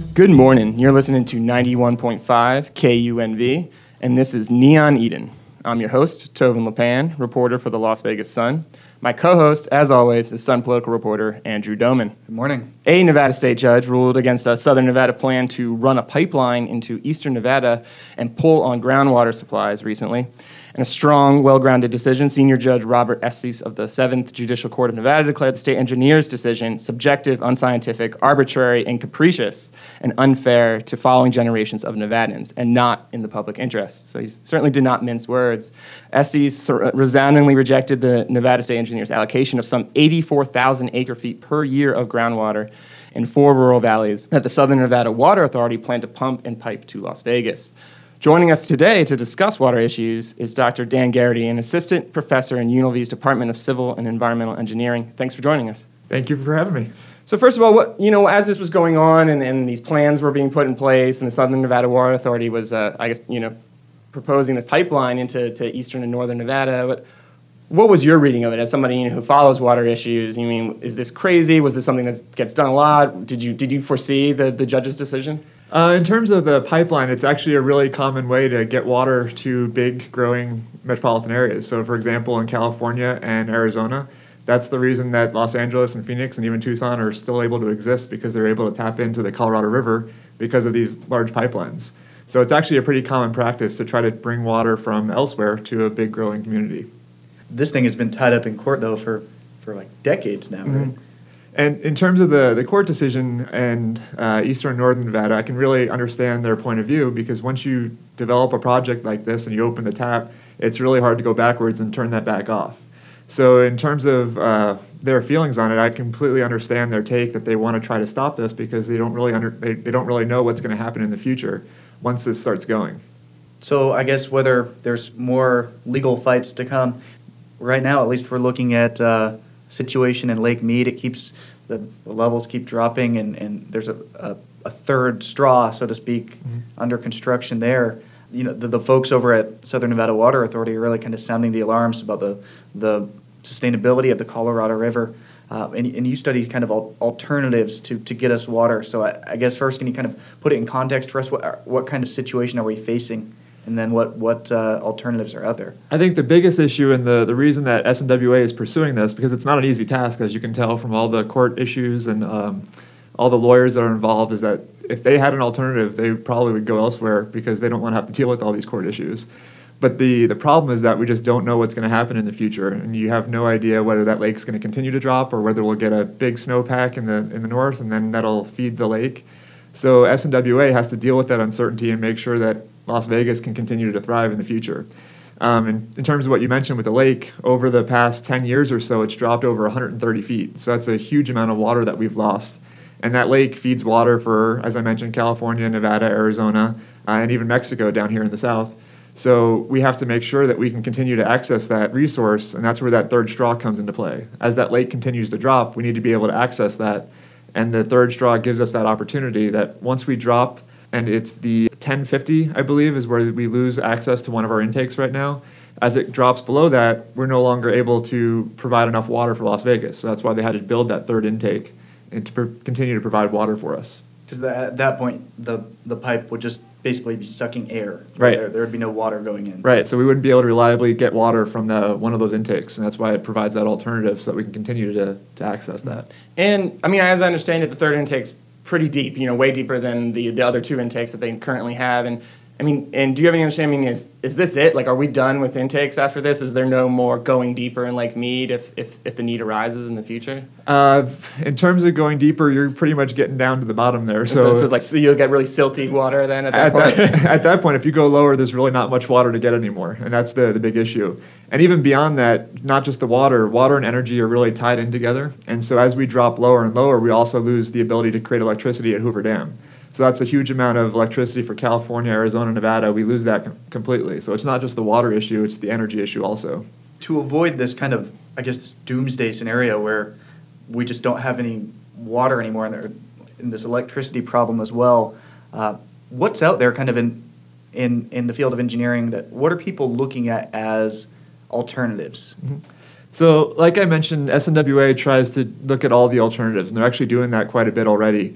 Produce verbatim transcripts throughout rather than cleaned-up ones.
Good morning. You're listening to ninety-one point five K U N V, and this is Neon Eden. I'm your host, Tobin LePan, reporter for the Las Vegas Sun. My co-host, as always, is Sun political reporter Andrew Doman. Good morning. A Nevada state judge ruled against a Southern Nevada plan to run a pipeline into eastern Nevada and pull on groundwater supplies recently. In a strong, well-grounded decision, Senior Judge Robert Estes of the seventh Judicial Court of Nevada declared the state engineer's decision subjective, unscientific, arbitrary, and capricious, and unfair to following generations of Nevadans, and not in the public interest. So he certainly did not mince words. Estes resoundingly rejected the Nevada state engineer's allocation of some eighty-four thousand acre-feet per year of groundwater in four rural valleys that the Southern Nevada Water Authority planned to pump and pipe to Las Vegas. Joining us today to discuss water issues is Doctor Dan Garrity, an assistant professor in U N L V's Department of Civil and Environmental Engineering. Thanks for joining us. Thank you for having me. So first of all, what, you know, as this was going on and, and these plans were being put in place and the Southern Nevada Water Authority was, uh, I guess, you know, proposing this pipeline into to eastern and northern Nevada, what, what was your reading of it as somebody, you know, who follows water issues? You mean, is this crazy? Was this something that gets done a lot? Did you did you foresee the, the judge's decision? Uh, in terms of the pipeline, it's actually a really common way to get water to big, growing metropolitan areas. So, for example, in California and Arizona, that's the reason that Los Angeles and Phoenix and even Tucson are still able to exist, because they're able to tap into the Colorado River because of these large pipelines. So it's actually a pretty common practice to try to bring water from elsewhere to a big, growing community. This thing has been tied up in court, though, for, for like decades now, right? Mm-hmm. And in terms of the, the court decision and uh, eastern and northern Nevada, I can really understand their point of view, because once you develop a project like this and you open the tap, it's really hard to go backwards and turn that back off. So in terms of uh, their feelings on it, I completely understand their take that they want to try to stop this, because they don't really under, they, they don't really know what's going to happen in the future once this starts going. So I guess whether there's more legal fights to come, right now at least we're looking at uh, situation in Lake Mead. It keeps the, the levels keep dropping, and, and there's a, a, a third straw, so to speak, mm-hmm. under construction there. You know, the, the folks over at Southern Nevada Water Authority are really kind of sounding the alarms about the the sustainability of the Colorado River. Uh, and, and you study kind of al- alternatives to, to get us water. So I, I guess first, can you kind of put it in context for us? What what kind of situation are we facing? And then what, what uh, alternatives are out there? I think the biggest issue, and the, the reason that S N W A is pursuing this, because it's not an easy task, as you can tell from all the court issues and um, all the lawyers that are involved, is that if they had an alternative, they probably would go elsewhere, because they don't want to have to deal with all these court issues. But the, the problem is that we just don't know what's going to happen in the future, and you have no idea whether that lake's going to continue to drop or whether we'll get a big snowpack in the in the north, and then that'll feed the lake. So S N W A has to deal with that uncertainty and make sure that Las Vegas can continue to thrive in the future. Um, and in terms of what you mentioned with the lake, over the past ten years or so, it's dropped over one hundred thirty feet. So that's a huge amount of water that we've lost. And that lake feeds water for, as I mentioned, California, Nevada, Arizona, uh, and even Mexico down here in the south. So we have to make sure that we can continue to access that resource, and that's where that third straw comes into play. As that lake continues to drop, we need to be able to access that. And the third straw gives us that opportunity that once we drop, and it's the ten fifty, I believe, is where we lose access to one of our intakes right now. As it drops below that, we're no longer able to provide enough water for Las Vegas. So that's why they had to build that third intake and to pr- continue to provide water for us. Because at that point, the, the pipe would just basically be sucking air. Right. There, there would be no water going in. Right, so we wouldn't be able to reliably get water from the one of those intakes, and that's why it provides that alternative so that we can continue to, to access that. And, I mean, as I understand it, the third intake's pretty deep, you know, way deeper than the, the other two intakes that they currently have. And, I mean, and do you have any understanding, is is this it? Like, are we done with intakes after this? Is there no more going deeper in Lake Mead if, if, if the need arises in the future? Uh, in terms of going deeper, you're pretty much getting down to the bottom there. So, so, so like, so you'll get really silty water then at that at point? That, at that point, if you go lower, there's really not much water to get anymore, and that's the, the big issue. And even beyond that, not just the water, water and energy are really tied in together. And so as we drop lower and lower, we also lose the ability to create electricity at Hoover Dam. So that's a huge amount of electricity for California, Arizona, Nevada. We lose that com- completely. So it's not just the water issue, it's the energy issue also. To avoid this kind of, I guess, this doomsday scenario where we just don't have any water anymore, and, there, and this electricity problem as well, uh, what's out there kind of in, in, in the field of engineering? That what are people looking at as alternatives? Mm-hmm. So like I mentioned, S N W A tries to look at all the alternatives, and they're actually doing that quite a bit already.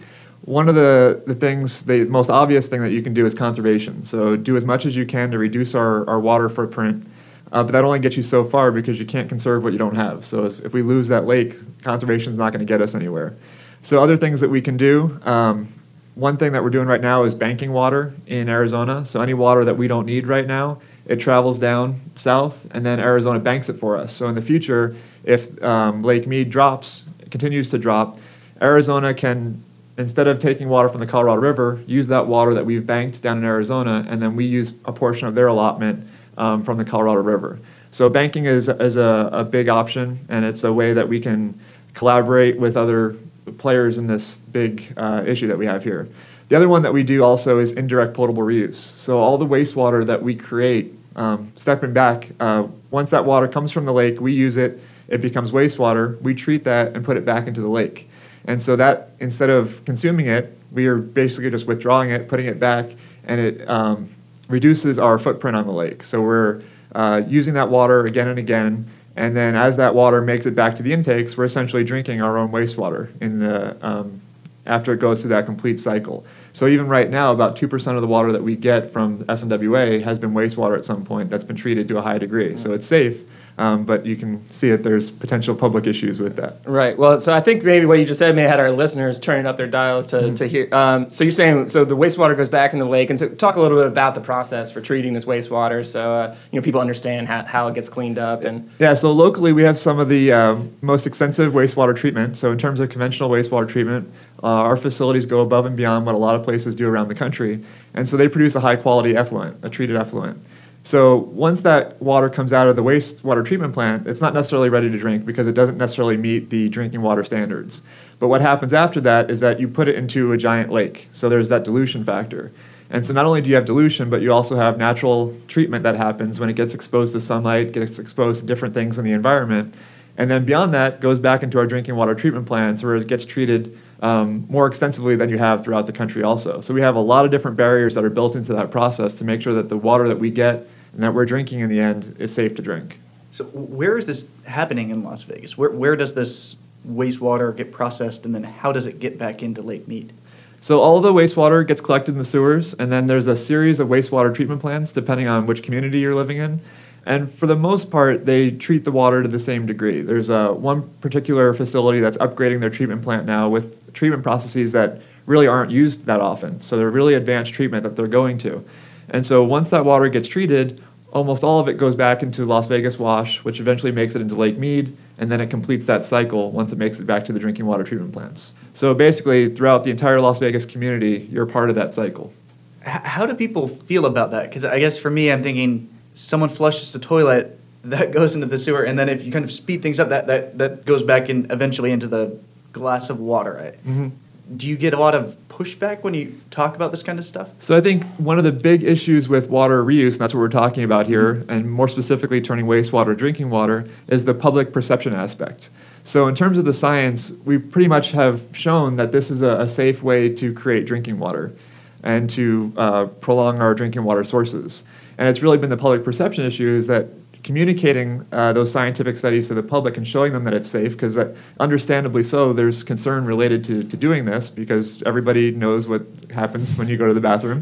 One of the, the things, the most obvious thing that you can do is conservation. So do as much as you can to reduce our, our water footprint. Uh, but that only gets you so far because you can't conserve what you don't have. So if, if we lose that lake, conservation is not going to get us anywhere. So other things that we can do, um, one thing that we're doing right now is banking water in Arizona. So any water that we don't need right now, it travels down south, and then Arizona banks it for us. So in the future, if um, Lake Mead drops, continues to drop, Arizona can, instead of taking water from the Colorado River, use that water that we've banked down in Arizona, and then we use a portion of their allotment um, from the Colorado River. So banking is, is a, a big option, and it's a way that we can collaborate with other players in this big uh, issue that we have here. The other one that we do also is indirect potable reuse. So all the wastewater that we create, um, stepping back, uh, once that water comes from the lake, we use it, it becomes wastewater, we treat that and put it back into the lake. And so that, instead of consuming it, we are basically just withdrawing it, putting it back, and it um, reduces our footprint on the lake. So we're uh, using that water again and again, and then as that water makes it back to the intakes, we're essentially drinking our own wastewater in the um, after it goes through that complete cycle. So even right now, about two percent of the water that we get from S N W A has been wastewater at some point that's been treated to a high degree. So it's safe, um, but you can see that there's potential public issues with that. Right. Well, so I think maybe what you just said may have had our listeners turning up their dials to, mm-hmm. to hear. Um, so you're saying, so the wastewater goes back in the lake, and so talk a little bit about the process for treating this wastewater so uh, you know people understand how, how it gets cleaned up. And yeah, so locally we have some of the um, most extensive wastewater treatment. So in terms of conventional wastewater treatment, Uh, our facilities go above and beyond what a lot of places do around the country. And so they produce a high-quality effluent, a treated effluent. So once that water comes out of the wastewater treatment plant, it's not necessarily ready to drink because it doesn't necessarily meet the drinking water standards. But what happens after that is that you put it into a giant lake. So there's that dilution factor. And so not only do you have dilution, but you also have natural treatment that happens when it gets exposed to sunlight, gets exposed to different things in the environment. And then beyond that, goes back into our drinking water treatment plants where it gets treated Um, more extensively than you have throughout the country also. So we have a lot of different barriers that are built into that process to make sure that the water that we get and that we're drinking in the end is safe to drink. So where is this happening in Las Vegas? Where, where does this wastewater get processed, and then how does it get back into Lake Mead? So all the wastewater gets collected in the sewers, and then there's a series of wastewater treatment plants depending on which community you're living in. And for the most part, they treat the water to the same degree. There's uh, one particular facility that's upgrading their treatment plant now with treatment processes that really aren't used that often. So they're really advanced treatment that they're going to. And so once that water gets treated, almost all of it goes back into Las Vegas Wash, which eventually makes it into Lake Mead, and then it completes that cycle once it makes it back to the drinking water treatment plants. So basically, throughout the entire Las Vegas community, you're part of that cycle. H- how do people feel about that? Because I guess for me, I'm thinking, someone flushes the toilet, that goes into the sewer, and then if you kind of speed things up, that, that, that goes back in eventually into the glass of water. Right? Mm-hmm. Do you get a lot of pushback when you talk about this kind of stuff? So I think one of the big issues with water reuse, and that's what we're talking about here, mm-hmm. and more specifically turning wastewater to drinking water, is the public perception aspect. So in terms of the science, we pretty much have shown that this is a, a safe way to create drinking water and to uh, prolong our drinking water sources. And it's really been the public perception issue is that communicating uh, those scientific studies to the public and showing them that it's safe, because uh, understandably so, there's concern related to, to doing this because everybody knows what happens when you go to the bathroom.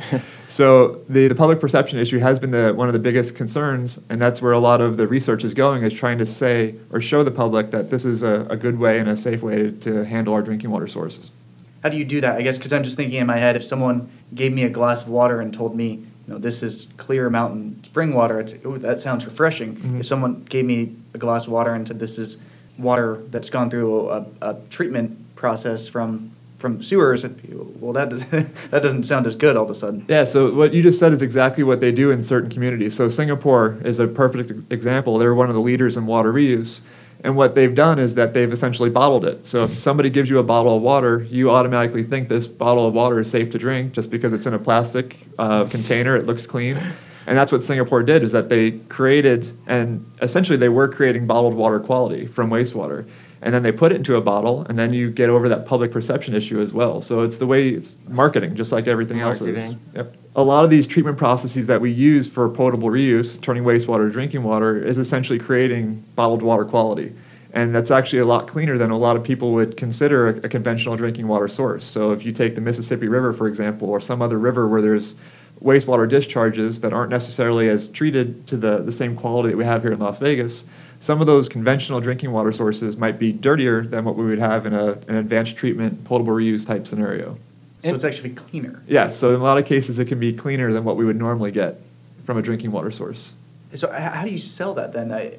So the, the public perception issue has been the, one of the biggest concerns, and that's where a lot of the research is going, is trying to say or show the public that this is a, a good way and a safe way to, to handle our drinking water sources. How do you do that? I guess because I'm just thinking in my head, if someone gave me a glass of water and told me, you know, this is clear mountain spring water, it's, ooh, that sounds refreshing. Mm-hmm. If someone gave me a glass of water and said this is water that's gone through a, a treatment process from from sewers, well, that that doesn't sound as good all of a sudden. Yeah, so what you just said is exactly what they do in certain communities. So Singapore is a perfect example. They're one of the leaders in water reuse. And what they've done is that they've essentially bottled it. So if somebody gives you a bottle of water, you automatically think this bottle of water is safe to drink just because it's in a plastic uh, container, it looks clean. And that's what Singapore did, is that they created, and essentially they were creating bottled water quality from wastewater. And then they put it into a bottle, and then you get over that public perception issue as well. So it's the way, it's marketing, just like everything marketing. else is. Yep. A lot of these treatment processes that we use for potable reuse, turning wastewater to drinking water, is essentially creating bottled water quality. And that's actually a lot cleaner than a lot of people would consider a, a conventional drinking water source. So if you take the Mississippi River, for example, or some other river where there's wastewater discharges that aren't necessarily as treated to the, the same quality that we have here in Las Vegas, some of those conventional drinking water sources might be dirtier than what we would have in a, an advanced treatment, potable reuse type scenario. So and it's actually cleaner. Yeah, so in a lot of cases it can be cleaner than what we would normally get from a drinking water source. So how do you sell that then? I,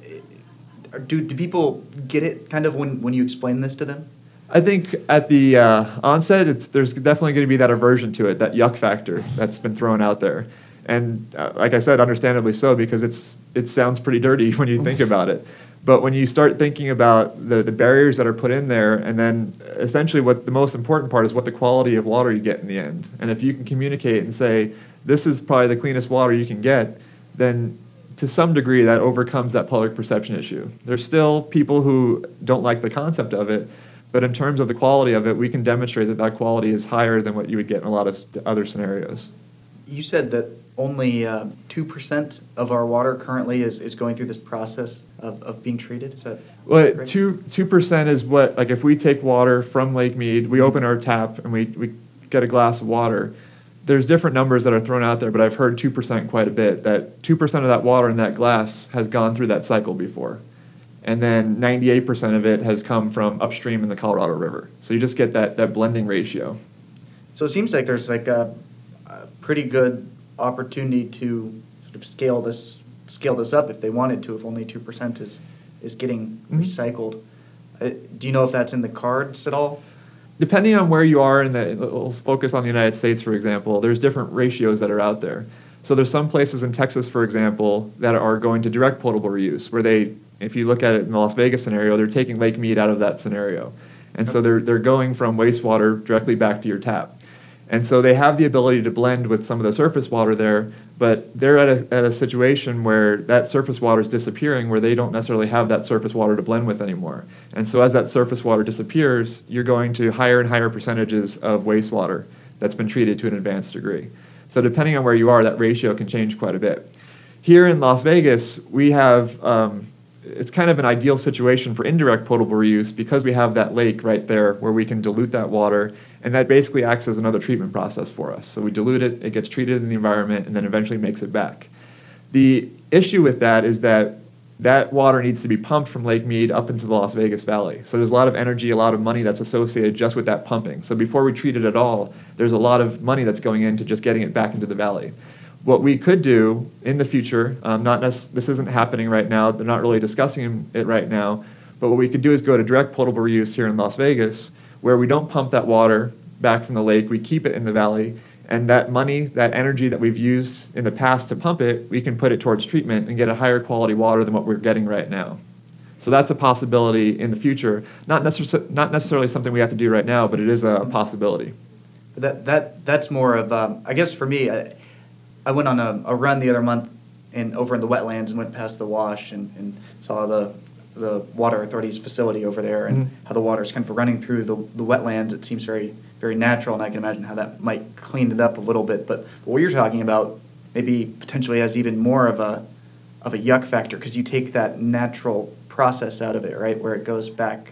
do, do people get it kind of when, when you explain this to them? I think at the uh, onset, it's there's definitely going to be that aversion to it, that yuck factor that's been thrown out there. And uh, like I said, understandably so, because it's it sounds pretty dirty when you think about it. But when you start thinking about the, the barriers that are put in there, and then essentially what the most important part is what the quality of water you get in the end. And if you can communicate and say, this is probably the cleanest water you can get, then to some degree that overcomes that public perception issue. There's still people who don't like the concept of it, but in terms of the quality of it, we can demonstrate that that quality is higher than what you would get in a lot of st- other scenarios. You said that only uh, two percent of our water currently is, is going through this process of, of being treated? Is that well, correct? two, 2% is what, like if we take water from Lake Mead, we open our tap and we, we get a glass of water, there's different numbers that are thrown out there, but I've heard two percent quite a bit, that two percent of that water in that glass has gone through that cycle before. And then ninety-eight percent of it has come from upstream in the Colorado River. So you just get that, that blending ratio. So it seems like there's like a, a pretty good opportunity to sort of scale this scale this up if they wanted to, if only two percent is, is getting mm-hmm. recycled. Uh, do you know if that's in the cards at all? Depending on where you are, in the, let's focus on the United States, for example, there's different ratios that are out there. So there's some places in Texas, for example, that are going to direct potable reuse, where they, if you look at it in the Las Vegas scenario, they're taking Lake Mead out of that scenario. And so they're they're going from wastewater directly back to your tap. And so they have the ability to blend with some of the surface water there, but they're at a, at a situation where that surface water is disappearing, where they don't necessarily have that surface water to blend with anymore. And so as that surface water disappears, you're going to higher and higher percentages of wastewater that's been treated to an advanced degree. So depending on where you are, that ratio can change quite a bit. Here in Las Vegas, we have, um, it's kind of an ideal situation for indirect potable reuse because we have that lake right there where we can dilute that water, and that basically acts as another treatment process for us. So we dilute it, it gets treated in the environment, and then eventually makes it back. The issue with that is that that water needs to be pumped from Lake Mead up into the Las Vegas Valley. So there's a lot of energy, a lot of money that's associated just with that pumping. So before we treat it at all, there's a lot of money that's going into just getting it back into the valley. What we could do in the future, um, not nec- this isn't happening right now, they're not really discussing it right now, but what we could do is go to direct potable reuse here in Las Vegas, where we don't pump that water back from the lake, we keep it in the valley, and that money, that energy that we've used in the past to pump it, we can put it towards treatment and get a higher quality water than what we're getting right now. So that's a possibility in the future. Not, necess- not necessarily something we have to do right now, but it is a possibility. That that that's more of, um, I guess for me, I, I went on a, a run the other month in over in the wetlands and went past the wash and, and saw the the water authority's facility over there and mm-hmm. how the water is kind of running through the, the wetlands. It seems very, very natural, and I can imagine how that might clean it up a little bit. But what you're talking about maybe potentially has even more of a of a yuck factor because you take that natural process out of it, right, where it goes back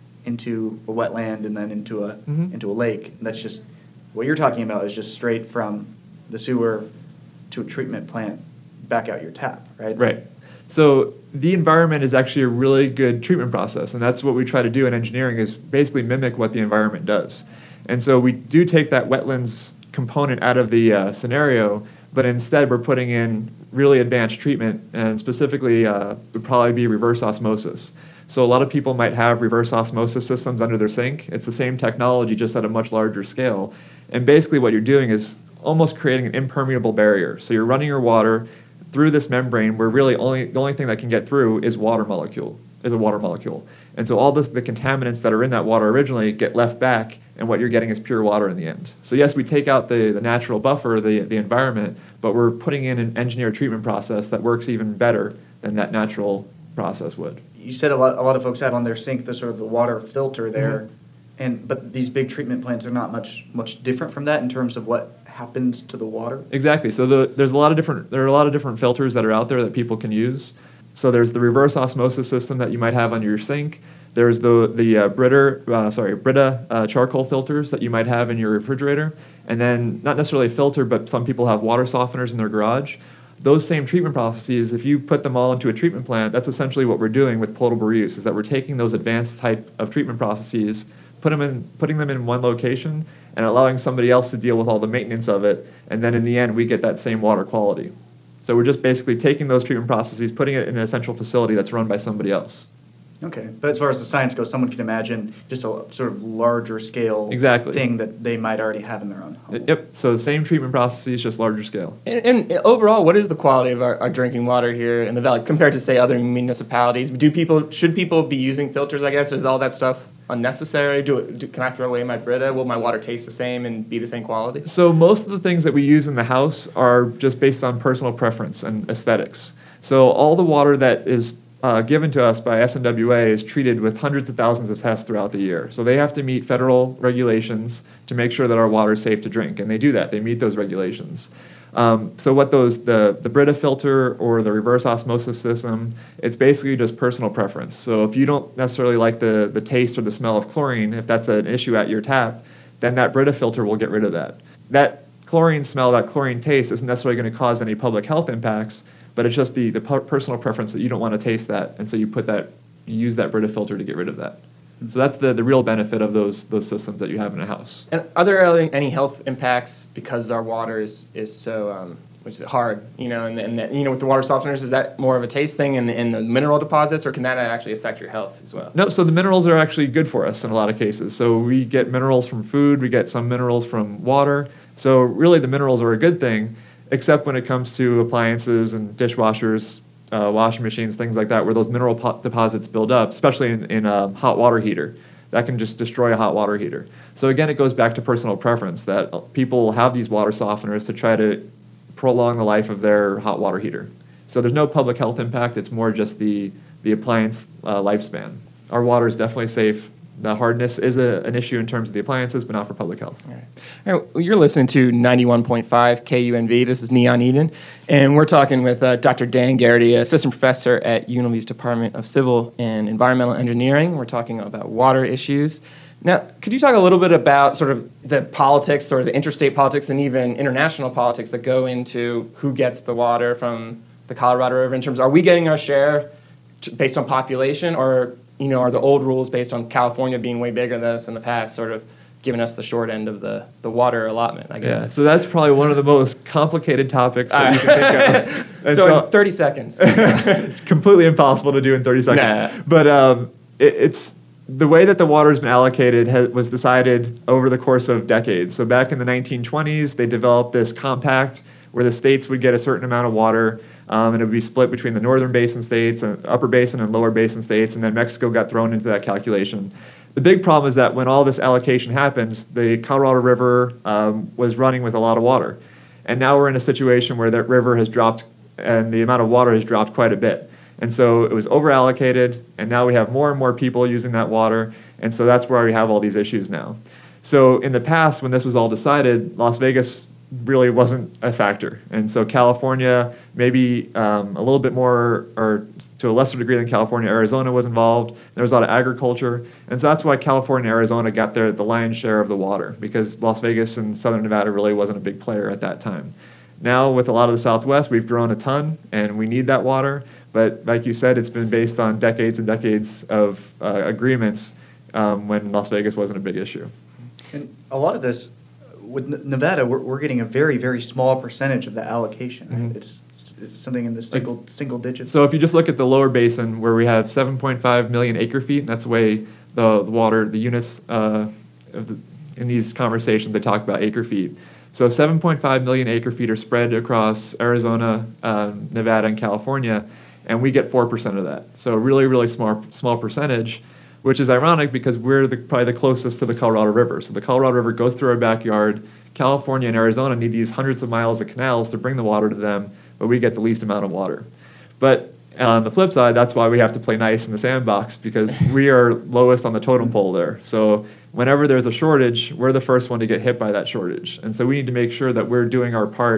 into a wetland and then into a mm-hmm. into a lake. And that's just what you're talking about is just straight from the sewer to a treatment plant back out your tap, right? Right. So the environment is actually a really good treatment process, and that's what we try to do in engineering is basically mimic what the environment does. And so we do take that wetlands component out of the uh, scenario, but instead we're putting in really advanced treatment, and specifically uh, would probably be reverse osmosis. So a lot of people might have reverse osmosis systems under their sink. It's the same technology, just at a much larger scale. And basically what you're doing is almost creating an impermeable barrier. So you're running your water through this membrane where really only the only thing that can get through is water molecule, is a water molecule. And so all this, the contaminants that are in that water originally get left back, and what you're getting is pure water in the end. So yes, we take out the, the natural buffer, the, the environment, but we're putting in an engineered treatment process that works even better than that natural process would. You said a lot, a lot of folks have on their sink the sort of the water filter there, Mm-hmm. and but these big treatment plants are not much much different from that in terms of what happens to the water. Exactly. So the, there's a lot of different there are a lot of different filters that are out there that people can use. So there's the reverse osmosis system that you might have under your sink. There's the the uh, Brita, uh, sorry, Brita uh, charcoal filters that you might have in your refrigerator. And then not necessarily a filter, but some people have water softeners in their garage. Those same treatment processes, if you put them all into a treatment plant, that's essentially what we're doing with potable reuse, is that we're taking those advanced type of treatment processes, put them in, putting them in one location, and allowing somebody else to deal with all the maintenance of it, and then in the end, we get that same water quality. So we're just basically taking those treatment processes, putting it in an essential facility that's run by somebody else. Okay, but as far as the science goes, someone can imagine just a sort of larger scale Exactly. thing that they might already have in their own home. Yep, so the same treatment processes, just larger scale. And, and overall, what is the quality of our, our drinking water here in the valley compared to, say, other municipalities? Do people should people be using filters? I guess is all that stuff unnecessary? Do, do can I throw away my Brita? Will my water taste the same and be the same quality? So most of the things that we use in the house are just based on personal preference and aesthetics. So all the water that is uh, given to us by S N W A is treated with hundreds of thousands of tests throughout the year. So they have to meet federal regulations to make sure that our water is safe to drink, and they do that. They meet those regulations. Um, so what those the the Brita filter or the reverse osmosis system, it's basically just personal preference. So if you don't necessarily like the the taste or the smell of chlorine, if that's an issue at your tap, then that Brita filter will get rid of that. That chlorine smell, that chlorine taste isn't necessarily going to cause any public health impacts, but it's just the the personal preference that you don't want to taste that, and so you put that you use that Brita filter to get rid of that. So that's the, the real benefit of those those systems that you have in a house. And are there any health impacts because our water is is so um, which is hard, you know, and, and that, you know, with the water softeners, is that more of a taste thing in the, in the mineral deposits, or can that actually affect your health as well? No, so the minerals are actually good for us in a lot of cases. So we get minerals from food, we get some minerals from water. So really the minerals are a good thing, except when it comes to appliances and dishwashers, Uh, washing machines, things like that, where those mineral po- deposits build up, especially in, in a hot water heater. That can just destroy a hot water heater. So again, it goes back to personal preference, that people have these water softeners to try to prolong the life of their hot water heater. So there's no public health impact, it's more just the, the appliance uh, lifespan. Our water is definitely safe. The hardness is a, an issue in terms of the appliances, but not for public health. All right. All right, well, you're listening to ninety-one point five K U N V. This is Neon Eden, and we're talking with uh, Doctor Dan Garrity, assistant professor at U N L V's Department of Civil and Environmental Engineering. We're talking about water issues. Now, could you talk a little bit about sort of the politics or the interstate politics and even international politics that go into who gets the water from the Colorado River in terms of, are we getting our share t- based on population, or you know, are the old rules based on California being way bigger than us in the past sort of giving us the short end of the, the water allotment, I guess? Yeah, so that's probably one of the most complicated topics that you can think of. And so, so in thirty seconds. Completely impossible to do in thirty seconds. Nah. But um, it, it's the way that the water has been allocated has, was decided over the course of decades. So back in the nineteen twenties, they developed this compact where the states would get a certain amount of water, Um, and it would be split between the northern basin states, and upper basin and lower basin states, and then Mexico got thrown into that calculation. The big problem is that when all this allocation happened, the Colorado River um, was running with a lot of water. And now we're in a situation where that river has dropped, and the amount of water has dropped quite a bit. And so it was over-allocated, and now we have more and more people using that water, and so that's where we have all these issues now. So in the past, when this was all decided, Las Vegas really wasn't a factor. And so California, maybe um, a little bit more, or to a lesser degree than California, Arizona was involved. There was a lot of agriculture. And so that's why California and Arizona got their, the lion's share of the water, because Las Vegas and Southern Nevada really wasn't a big player at that time. Now, with a lot of the Southwest, we've grown a ton, and we need that water. But like you said, it's been based on decades and decades of uh, agreements um, when Las Vegas wasn't a big issue. And a lot of this, with Nevada, we're, we're getting a very, very small percentage of the allocation. Mm-hmm. It's, it's something in the single like, single digits. So if you just look at the lower basin, where we have seven point five million acre feet, that's the way the, the water, the units uh, of the, in these conversations, they talk about acre feet. So seven point five million acre feet are spread across Arizona, um, Nevada, and California, and we get four percent of that. So a really, really small, small percentage, which is ironic because we're the, probably the closest to the Colorado River. So the Colorado River goes through our backyard. California and Arizona need these hundreds of miles of canals to bring the water to them, but we get the least amount of water. But on the flip side, that's why we have to play nice in the sandbox, because we are lowest on the totem pole there. So whenever there's a shortage, we're the first one to get hit by that shortage. And so we need to make sure that we're doing our part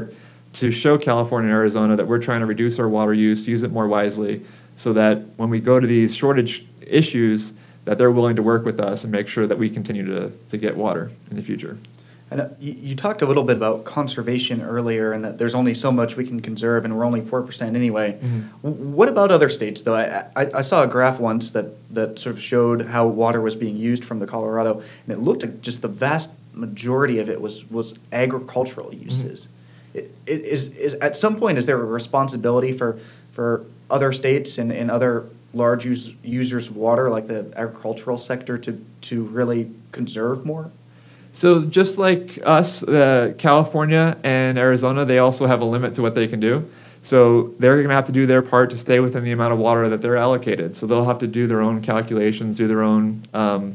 to show California and Arizona that we're trying to reduce our water use, use it more wisely, so that when we go to these shortage issues, that they're willing to work with us and make sure that we continue to, to get water in the future. And uh, you, you talked a little bit about conservation earlier, and that there's only so much we can conserve, and we're only four percent anyway. Mm-hmm. W- what about other states, though? I, I, I saw a graph once that, that sort of showed how water was being used from the Colorado, and it looked like just the vast majority of it was, was agricultural uses. Mm-hmm. It, it is, is at some point, is there a responsibility for, for other states and, and other large use, users of water, like the agricultural sector, to, to really conserve more? So just like us, uh, California and Arizona, they also have a limit to what they can do. So they're going to have to do their part to stay within the amount of water that they're allocated. So they'll have to do their own calculations, do their own um,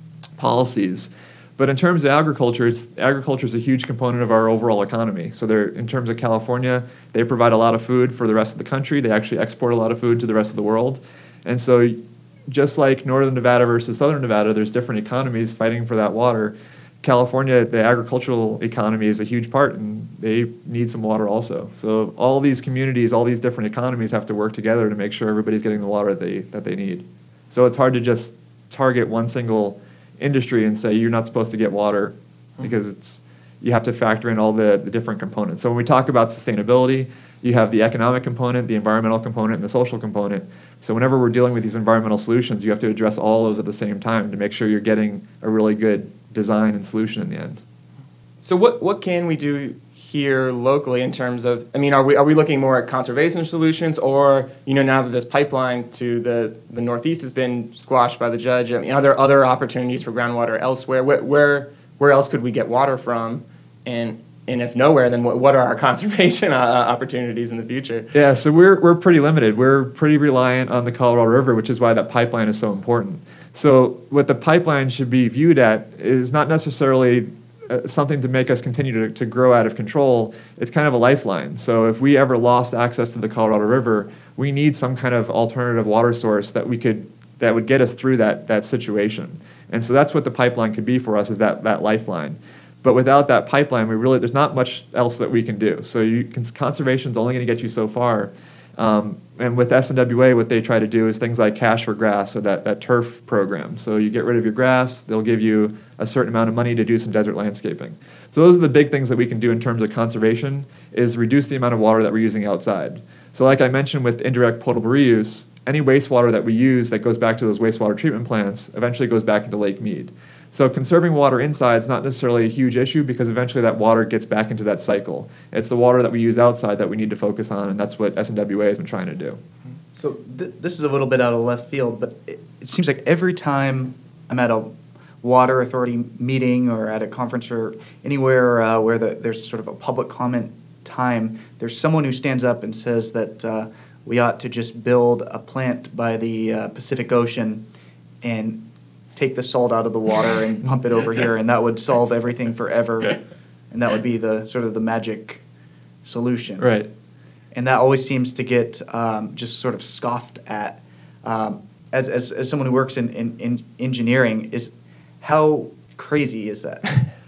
policies. But in terms of agriculture, it's, agriculture is a huge component of our overall economy. So they're, in terms of California, they provide a lot of food for the rest of the country. They actually export a lot of food to the rest of the world. And so just like Northern Nevada versus Southern Nevada, there's different economies fighting for that water. California, the agricultural economy is a huge part, and they need some water also. So all these communities, all these different economies have to work together to make sure everybody's getting the water that they, that they need. So it's hard to just target one single industry and say you're not supposed to get water, because it's you have to factor in all the, the different components. So when we talk about sustainability, you have the economic component, the environmental component, and the social component. So whenever we're dealing with these environmental solutions, you have to address all those at the same time to make sure you're getting a really good design and solution in the end. So what what can we do here locally in terms of, I mean, are we are we looking more at conservation solutions, or, you know, now that this pipeline to the, the Northeast has been squashed by the judge, I mean, are there other opportunities for groundwater elsewhere? Where where, where else could we get water from? And and if nowhere, then what, what are our conservation uh, opportunities in the future? Yeah, so we're we're pretty limited. We're pretty reliant on the Colorado River, which is why that pipeline is so important. So what the pipeline should be viewed at is not necessarily uh, something to make us continue to, to grow out of control. It's kind of a lifeline. So if we ever lost access to the Colorado River, we need some kind of alternative water source that we could that would get us through that that situation. And so that's what the pipeline could be for us, is that that lifeline. But without that pipeline, we really there's not much else that we can do. So you can, conservation is only going to get you so far. Um, and with S N W A, what they try to do is things like Cash for Grass, or that, that turf program. So you get rid of your grass, they'll give you a certain amount of money to do some desert landscaping. So those are the big things that we can do in terms of conservation, is reduce the amount of water that we're using outside. So like I mentioned with indirect potable reuse, any wastewater that we use that goes back to those wastewater treatment plants eventually goes back into Lake Mead. So conserving water inside is not necessarily a huge issue, because eventually that water gets back into that cycle. It's the water that we use outside that we need to focus on, and that's what S N W A has been trying to do. So th- this is a little bit out of left field, but it, it seems like every time I'm at a water authority meeting or at a conference or anywhere uh, where the, there's sort of a public comment time, there's someone who stands up and says that uh, we ought to just build a plant by the uh, Pacific Ocean and take the salt out of the water and pump it over here, and that would solve everything forever, and that would be the sort of the magic solution. Right. And that always seems to get um, just sort of scoffed at. Um, as, as as someone who works in, in, in engineering, is how crazy is that?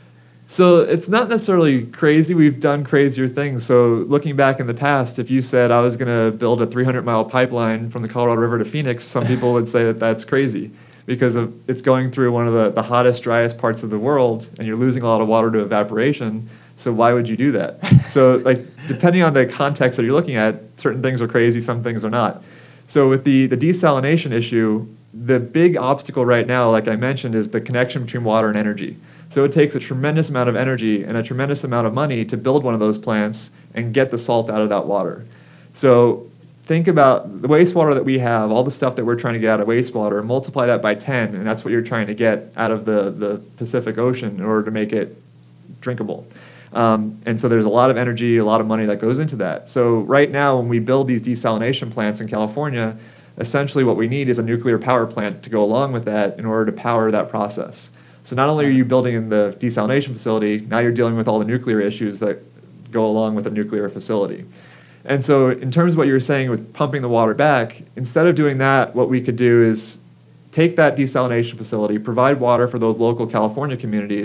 So it's not necessarily crazy. We've done crazier things. So looking back in the past, if you said I was going to build a three hundred mile pipeline from the Colorado River to Phoenix, some people would say that that's crazy, because of, it's going through one of the, the hottest, driest parts of the world, and you're losing a lot of water to evaporation. So why would you do that? So, like, depending on the context that you're looking at, certain things are crazy, some things are not. So with the, the desalination issue, the big obstacle right now, like I mentioned, is the connection between water and energy. So it takes a tremendous amount of energy and a tremendous amount of money to build one of those plants and get the salt out of that water. So think about the wastewater that we have, all the stuff that we're trying to get out of wastewater, multiply that by ten, and that's what you're trying to get out of the, the Pacific Ocean in order to make it drinkable. Um, and so there's a lot of energy, a lot of money that goes into that. So right now, when we build these desalination plants in California, essentially what we need is a nuclear power plant to go along with that in order to power that process. So not only are you building in the desalination facility, now you're dealing with all the nuclear issues that go along with a nuclear facility. And so in terms of what you were saying with pumping the water back, instead of doing that, what we could do is take that desalination facility, provide water for those local California communities,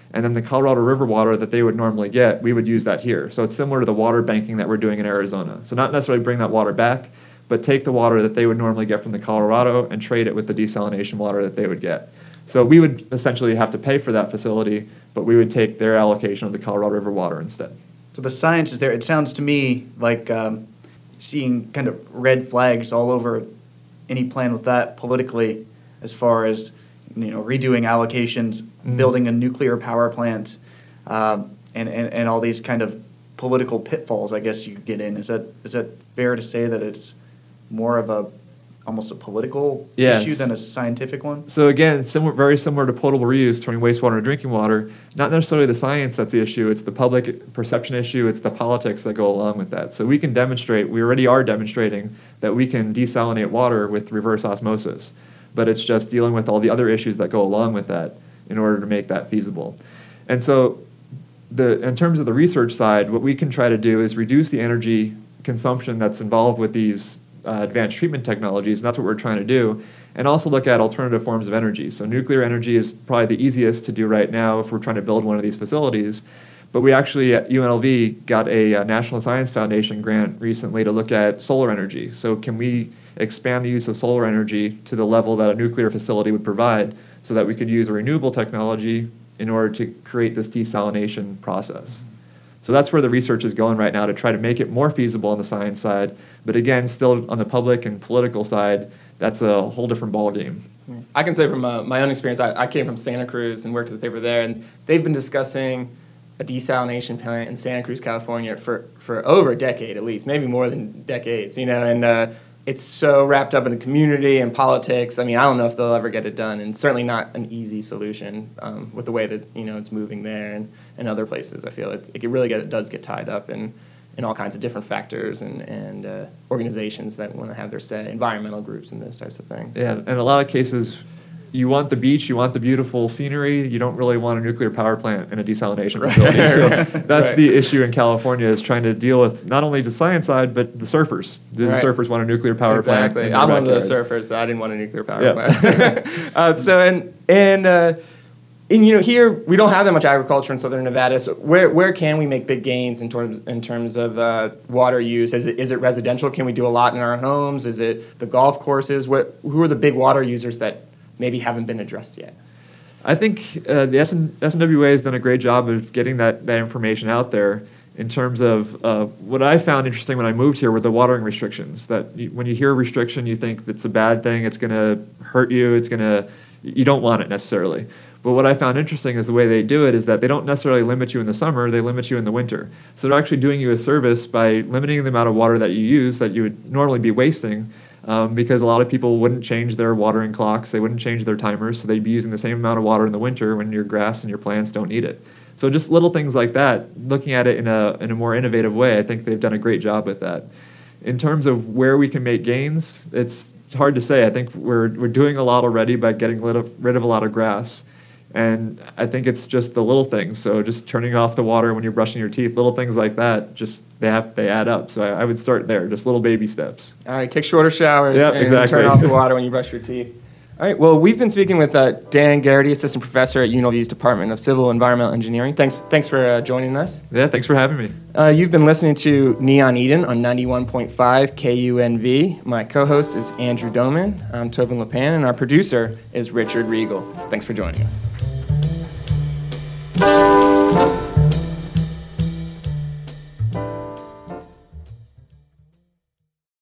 and then the Colorado River water that they would normally get, we would use that here. So it's similar to the water banking that we're doing in Arizona. So not necessarily bring that water back, but take the water that they would normally get from the Colorado and trade it with the desalination water that they would get. So we would essentially have to pay for that facility, but we would take their allocation of the Colorado River water instead. So the science is there. It sounds to me like um, seeing kind of red flags all over any plan with that politically, as far as, you know, redoing allocations, mm-hmm. building a nuclear power plant, um, and, and, and all these kind of political pitfalls, I guess you could get in. Is that is that fair to say that it's more of a almost a political yes. issue than a scientific one? So again, similar, very similar to potable reuse, turning wastewater into drinking water. Not necessarily the science that's the issue, it's the public perception issue, it's the politics that go along with that. So we can demonstrate, we already are demonstrating, that we can desalinate water with reverse osmosis. But it's just dealing with all the other issues that go along with that in order to make that feasible. And so the in terms of the research side, what we can try to do is reduce the energy consumption that's involved with these Uh, advanced treatment technologies, and that's what we're trying to do, and also look at alternative forms of energy. So nuclear energy is probably the easiest to do right now if we're trying to build one of these facilities, but we actually at U N L V got a, uh National Science Foundation grant recently to look at solar energy. So can we expand the use of solar energy to the level that a nuclear facility would provide, so that we could use a renewable technology in order to create this desalination process. So that's where the research is going right now, to try to make it more feasible on the science side. But again, still on the public and political side, that's a whole different ballgame. I can say from uh, my own experience, I, I came from Santa Cruz and worked at the paper there, and they've been discussing a desalination plant in Santa Cruz, California for, for over a decade at least, maybe more than decades, you know, and uh, it's so wrapped up in the community and politics. I mean, I don't know if they'll ever get it done, and certainly not an easy solution um, with the way that, you know, it's moving there and, and other places. I feel it, it really get, it does get tied up in, in all kinds of different factors and, and uh, organizations that want to have their say, environmental groups and those types of things. Yeah, in a lot of cases, you want the beach, you want the beautiful scenery, you don't really want a nuclear power plant and a desalination facility. So that's right. the issue in California, is trying to deal with not only the science side, but the surfers. Do right. the surfers want a nuclear power exactly. plant? Exactly. I'm one of those surfers, so I didn't want a nuclear power yeah. plant. uh, so, and, and, uh, and, you know, here we don't have that much agriculture in southern Nevada. So where where can we make big gains in terms in terms of uh, water use? Is it is it residential? Can we do a lot in our homes? Is it the golf courses? What who are the big water users that maybe haven't been addressed yet? I think uh, the S N W A has done a great job of getting that, that information out there in terms of uh, what I found interesting when I moved here were the watering restrictions. That you, when you hear restriction, you think it's a bad thing, it's going to hurt you, it's going to, you don't want it necessarily. But what I found interesting is the way they do it is that they don't necessarily limit you in the summer, they limit you in the winter. So they're actually doing you a service by limiting the amount of water that you use that you would normally be wasting. Um, because a lot of people wouldn't change their watering clocks, they wouldn't change their timers, so they'd be using the same amount of water in the winter when your grass and your plants don't need it. So just little things like that, looking at it in a in a more innovative way, I think they've done a great job with that. In terms of where we can make gains, it's hard to say. I think we're we're doing a lot already by getting rid of rid of a lot of grass. And I think it's just the little things. So just turning off the water when you're brushing your teeth, little things like that, just they have they add up. So I, I would start there, just little baby steps. All right, take shorter showers yep, and exactly. turn off the water when you brush your teeth. All right, well, we've been speaking with uh, Dan Garrity, Assistant Professor at U N L V's Department of Civil Environmental Engineering. Thanks thanks for uh, joining us. Yeah, thanks for having me. Uh, you've been listening to Neon Eden on ninety-one point five K U N V. My co-host is Andrew Doman. I'm Tobin LePan, and our producer is Richard Riegel. Thanks for joining us.